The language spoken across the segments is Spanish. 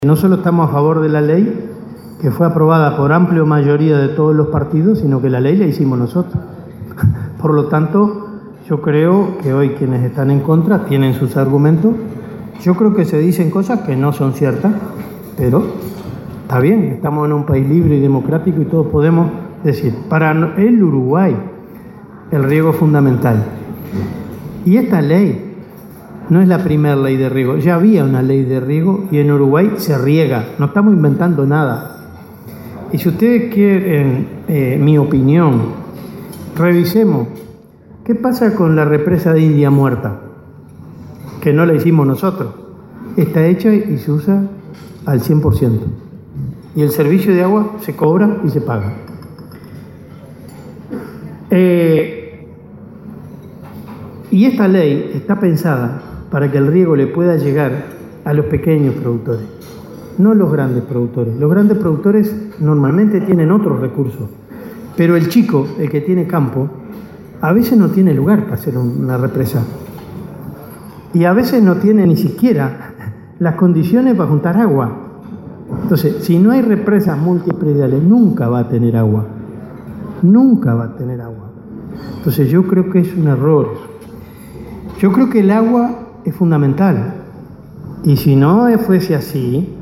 No solo estamos a favor de la ley, que fue aprobada por amplia mayoría de todos los partidos, sino que la ley la hicimos nosotros. Por lo tanto, yo creo que hoy quienes están en contra tienen sus argumentos. Yo creo que se dicen cosas que no son ciertas, pero está bien, estamos en un país libre y democrático y todos podemos decir. Para el Uruguay, el riego es fundamental. Y esta ley no es la primera ley de riego, ya había una ley de riego y en Uruguay se riega, no estamos inventando nada. Y si ustedes quieren mi opinión, revisemos qué pasa con la represa de India Muerta, que no la hicimos nosotros, está hecha y se usa al 100%. Y el servicio de agua se cobra y se paga. Y esta ley está pensada para que el riego le pueda llegar a los pequeños productores, no los grandes productores. Los grandes productores normalmente tienen otros recursos, pero el chico, el que tiene campo, a veces no tiene lugar para hacer una represa. Y a veces no tiene ni siquiera las condiciones para juntar agua. Entonces, si no hay represas multiprediales, nunca va a tener agua. Nunca va a tener agua. Entonces, yo creo que es un error. Yo creo que el agua es fundamental. Y si no fuese así,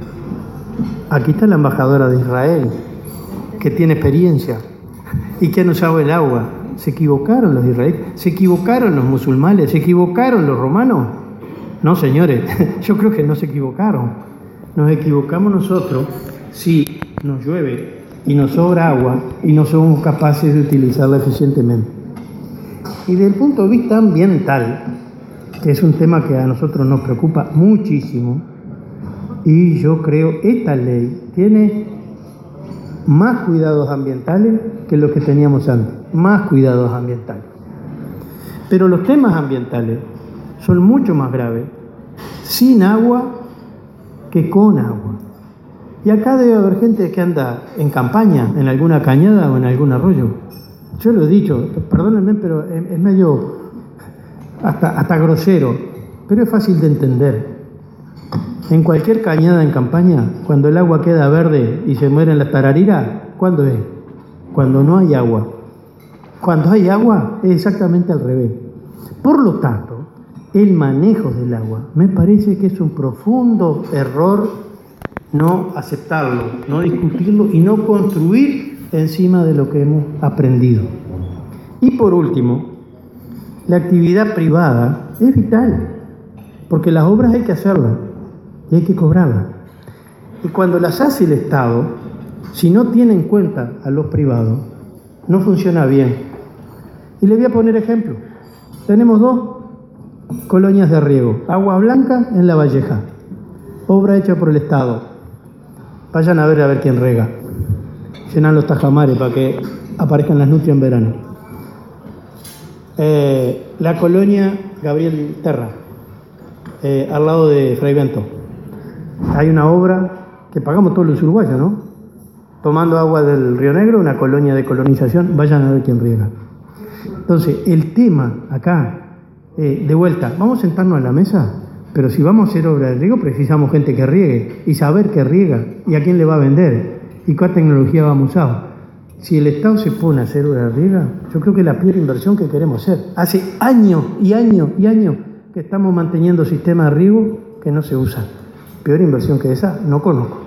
aquí está la embajadora de Israel, que tiene experiencia y que han usado el agua. ¿Se equivocaron los israelíes? ¿Se equivocaron los musulmanes? ¿Se equivocaron los romanos? No, señores, yo creo que no se equivocaron. Nos equivocamos nosotros si nos llueve y nos sobra agua y no somos capaces de utilizarla eficientemente. Y desde el punto de vista ambiental, que es un tema que a nosotros nos preocupa muchísimo, y yo creo que esta ley tiene más cuidados ambientales que los que teníamos antes, más cuidados ambientales. Pero los temas ambientales son mucho más graves sin agua que con agua. Y acá debe haber gente que anda en campaña, en alguna cañada o en algún arroyo. Yo lo he dicho, perdónenme, pero es medio hasta grosero, pero es fácil de entender. En cualquier cañada en campaña, cuando el agua queda verde y se mueren las tarariras, ¿cuándo es? Cuando no hay agua. Cuando hay agua es exactamente al revés. Por lo tanto, el manejo del agua me parece que es un profundo error no aceptarlo, no discutirlo y no construir encima de lo que hemos aprendido. Y por último, la actividad privada es vital, porque las obras hay que hacerlas y hay que cobrarlas. Y cuando las hace el Estado, si no tiene en cuenta a los privados, no funciona bien. Y le voy a poner ejemplo. Tenemos 2 colonias de riego. Agua Blanca en La Valleja, obra hecha por el Estado. Vayan a ver quién riega. Llenan los tajamares para que aparezcan las nutrias en verano. La colonia Gabriel Terra, al lado de Fray Bento. Hay una obra que pagamos todos los uruguayos, ¿no? Tomando agua del Río Negro, una colonia de colonización, vayan a ver quién riega. Entonces, el tema acá, de vuelta, vamos a sentarnos a la mesa, pero si vamos a hacer obra de riego, precisamos gente que riegue y saber qué riega y a quién le va a vender y cuál tecnología vamos a usar. Si el Estado se pone a hacer obra de riego, yo creo que es la peor inversión que queremos hacer. Hace años y años y años que estamos manteniendo sistemas de riego que no se usan. Peor inversión que esa no conozco.